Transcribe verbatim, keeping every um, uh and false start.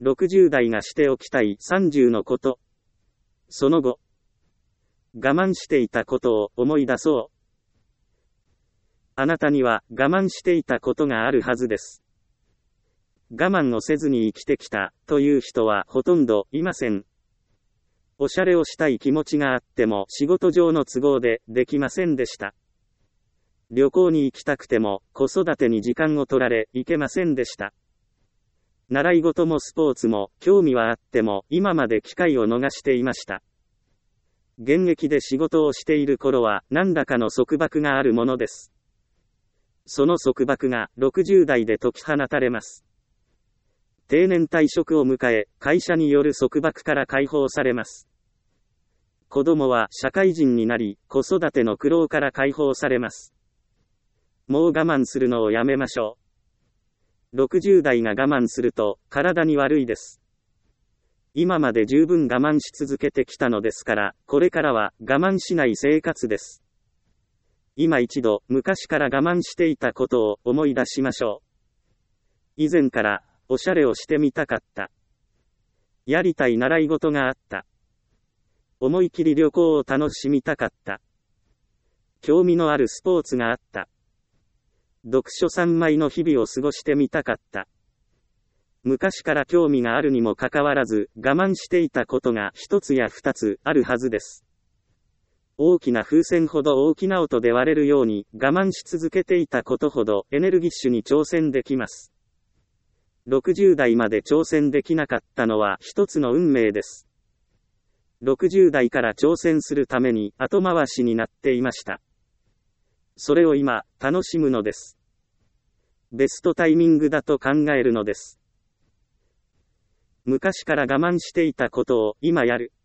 ろくじゅう代がしておきたいさんじゅうのこと。その後、我慢していたことを思い出そう。あなたには我慢していたことがあるはずです。我慢をせずに生きてきたという人はほとんどいません。おしゃれをしたい気持ちがあっても仕事上の都合でできませんでした。旅行に行きたくても子育てに時間を取られ行けませんでした。習い事もスポーツも興味はあっても今まで機会を逃していました。現役で仕事をしている頃は何らかの束縛があるものです。その束縛がろくじゅう代で解き放たれます。定年退職を迎え、会社による束縛から解放されます。子供は社会人になり、子育ての苦労から解放されます。もう我慢するのをやめましょう。ろくじゅう代が我慢すると、体に悪いです。今まで十分我慢し続けてきたのですから、これからは我慢しない生活です。今一度、昔から我慢していたことを思い出しましょう。以前から、おしゃれをしてみたかった。やりたい習い事があった。思い切り旅行を楽しみたかった。興味のあるスポーツがあった。読書三昧の日々を過ごしてみたかった。昔から興味があるにもかかわらず、我慢していたことが一つや二つあるはずです。大きな風船ほど大きな音で割れるように我慢し続けていたことほどエネルギッシュに挑戦できます。ろくじゅう代まで挑戦できなかったのは一つの運命です。ろくじゅう代から挑戦するために後回しになっていました。それを今、楽しむのです。ベストタイミングだと考えるのです。昔から我慢していたことを今やる。